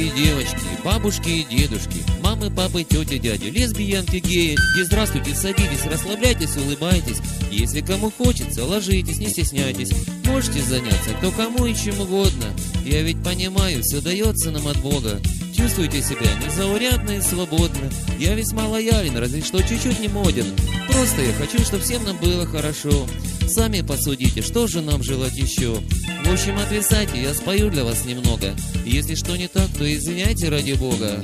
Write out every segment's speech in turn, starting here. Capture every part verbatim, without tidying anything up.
и девочки, бабушки и дедушки, мамы, папы, тети, дяди, лесбиянки, геи. И здравствуйте, садитесь, расслабляйтесь, улыбайтесь. Если кому хочется, ложитесь, не стесняйтесь. Можете заняться кто кому и чем угодно. Я ведь понимаю, все дается нам от Бога. Чувствуйте себя незаурядно и свободно. Я весьма лоялен, разве что чуть-чуть не моден. Просто я хочу, чтобы всем нам было хорошо. Сами посудите, что же нам желать еще. В общем, отвисайте, я спою для вас немного. Если что не так, то извиняйте ради Бога.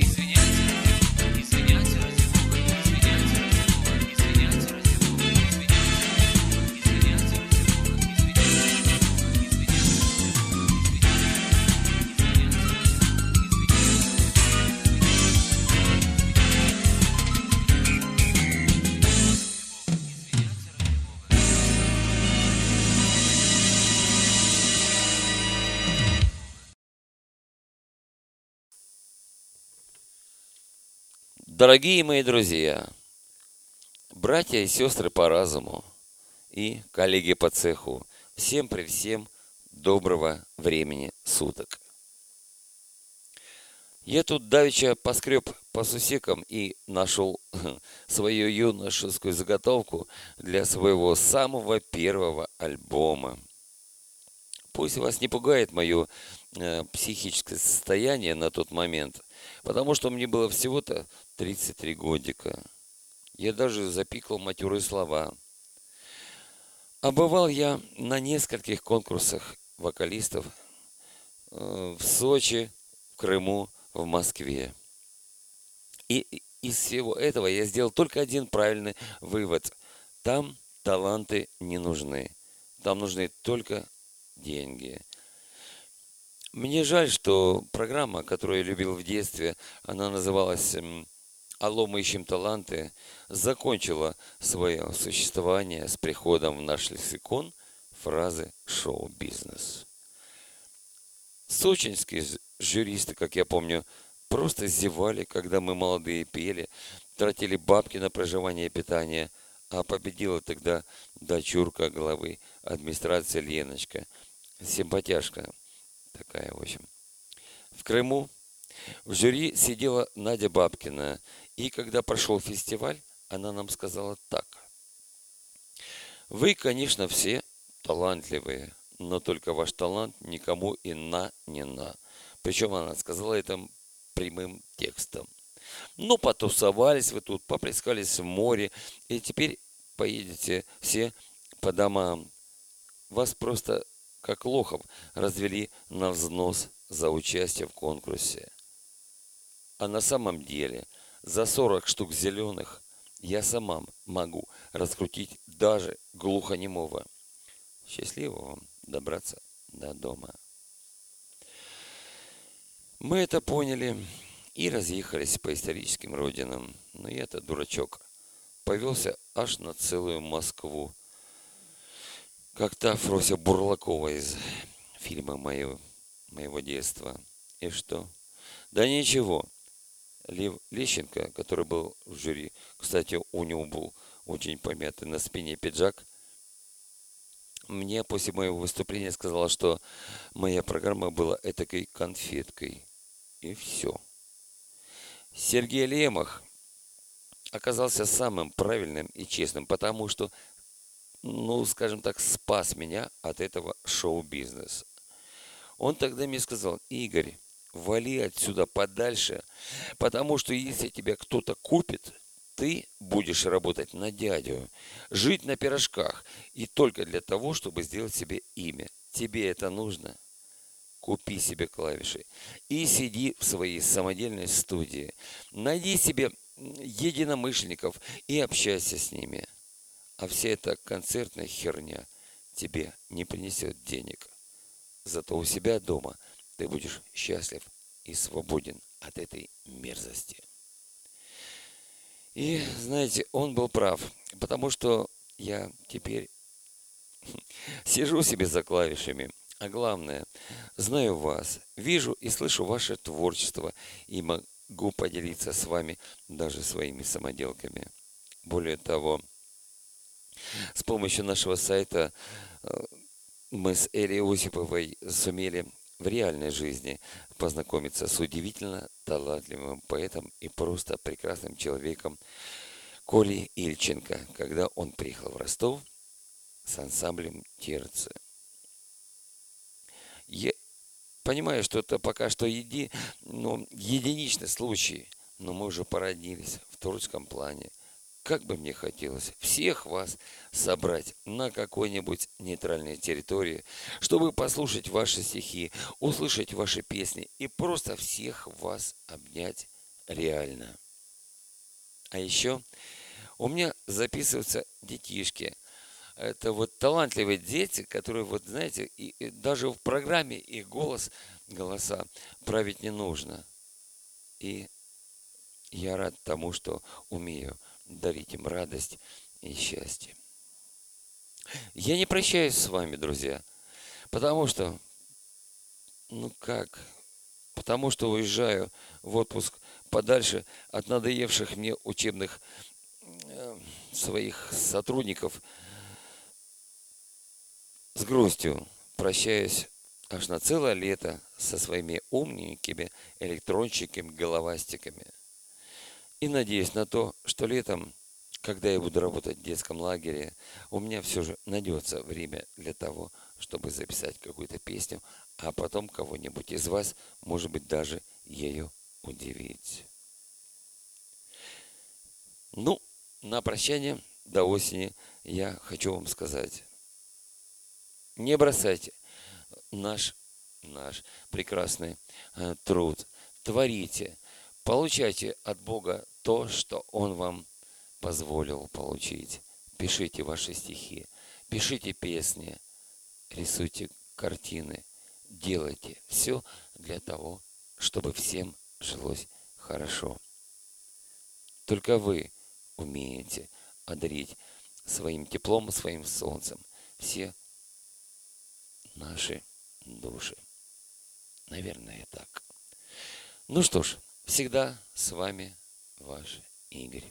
Дорогие мои друзья, братья и сестры по разуму и коллеги по цеху, всем при всем доброго времени суток. Я тут давеча поскреб по сусекам и нашел свою юношескую заготовку для своего самого первого альбома. Пусть вас не пугает мое э, психическое состояние на тот момент, потому что мне было всего-то тридцать три годика. Я даже запикал матерые слова. А бывал я на нескольких конкурсах вокалистов э, в Сочи, в Крыму, в Москве. И из всего этого я сделал только один правильный вывод. Там таланты не нужны. Там нужны только деньги. Мне жаль, что программа, которую я любил в детстве, она называлась «Алло, мы ищем таланты», закончила свое существование с приходом в наш лексикон фразы «шоу-бизнес». Сочинские жюристы, как я помню, просто зевали, когда мы молодые пели, тратили бабки на проживание и питание, а победила тогда дочурка главы администрации Леночка, симпатяшка такая, в общем. В Крыму в жюри сидела Надя Бабкина, и когда прошел фестиваль, она нам сказала так. Вы, конечно, все талантливые, но только ваш талант никому и на не на. Причем она сказала это прямым текстом. Ну, потусовались вы тут, поплескались в море, и теперь поедете все по домам. Вас просто, как лохов, развели на взнос за участие в конкурсе. А на самом деле за сорок штук зеленых я сама могу раскрутить даже глухонемого. Счастливо вам добраться до дома. Мы это поняли и разъехались по историческим родинам. Но я-то, дурачок, повелся аж на целую Москву. Как та Фрося Бурлакова из фильма моего, моего детства. И что? Да ничего. Лев Лещенко, который был в жюри, кстати, у него был очень помятый на спине пиджак, мне после моего выступления сказала, что моя программа была этакой конфеткой. И все. Сергей Лемах оказался самым правильным и честным, потому что, ну, скажем так, спас меня от этого шоу-бизнеса. Он тогда мне сказал: Игорь, вали отсюда подальше, потому что если тебя кто-то купит, ты будешь работать на дядю, жить на пирожках, и только для того, чтобы сделать себе имя. Тебе это нужно? Купи себе клавиши и сиди в своей самодельной студии. Найди себе единомышленников и общайся с ними. А вся эта концертная херня тебе не принесет денег. Зато у себя дома ты будешь счастлив и свободен от этой мерзости. И, знаете, он был прав, потому что я теперь сижу себе за клавишами, а главное, знаю вас, вижу и слышу ваше творчество и могу поделиться с вами даже своими самоделками. Более того, с помощью нашего сайта мы с Элей Осиповой сумели в реальной жизни познакомиться с удивительно талантливым поэтом и просто прекрасным человеком Колей Ильченко, когда он приехал в Ростов с ансамблем «Терцы». Я понимаю, что это пока что еди, ну, единичный случай, но мы уже породнились в творческом плане. Как бы мне хотелось всех вас собрать на какой-нибудь нейтральной территории, чтобы послушать ваши стихи, услышать ваши песни и просто всех вас обнять реально. А еще у меня записываются детишки. Это вот талантливые дети, которые, вот знаете, и, и даже в программе их голос, голоса править не нужно. И я рад тому, что умею дарить им радость и счастье. Я не прощаюсь с вами, друзья, потому что, ну как, потому что уезжаю в отпуск подальше от надоевших мне учебных э, своих сотрудников. С грустью прощаюсь аж на целое лето со своими умненькими электрончиками, головастиками. И надеюсь на то, что летом, когда я буду работать в детском лагере, у меня все же найдется время для того, чтобы записать какую-то песню, а потом кого-нибудь из вас, может быть, даже ею удивить. Ну, на прощание до осени я хочу вам сказать: не бросайте наш, наш прекрасный э, труд, творите, получайте от Бога то, что Он вам позволил получить. Пишите ваши стихи, пишите песни, рисуйте картины, делайте все для того, чтобы всем жилось хорошо. Только вы умеете одарить своим теплом, своим солнцем все наши души. Наверное, так. Ну что ж, всегда с вами ваш Игорь.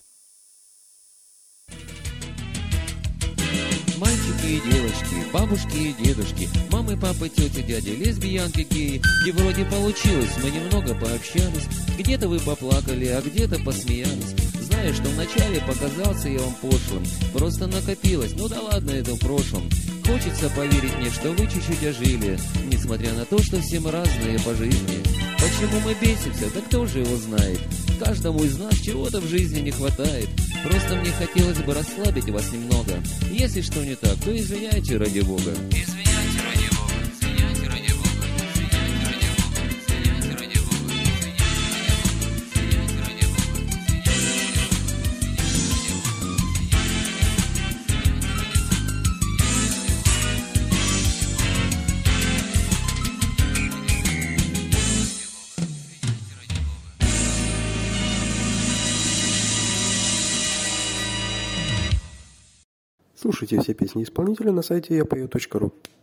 Мальчики и девочки, бабушки и дедушки, мамы, папы, тети, дяди, лесбиянки, геи. И вроде получилось, мы немного пообщались. Где-то вы поплакали, а где-то посмеялись. Зная, что вначале показался я вам пошлым, просто накопилось, ну да ладно, это в прошлом. Хочется поверить мне, что вы чуть-чуть ожили, несмотря на то, что все мы разные по жизни. Почему мы бесимся, да кто же его знает? Каждому из нас чего-то в жизни не хватает. Просто мне хотелось бы расслабить вас немного. Если что не так, то извиняйте ради Бога. Извиняйте ради Бога, извиняйте ради Бога, извиняйте ради Бога, извиняйте ради Бога, извиняйте ради Бога, Слушайте все песни исполнителя на сайте я пою точка ру.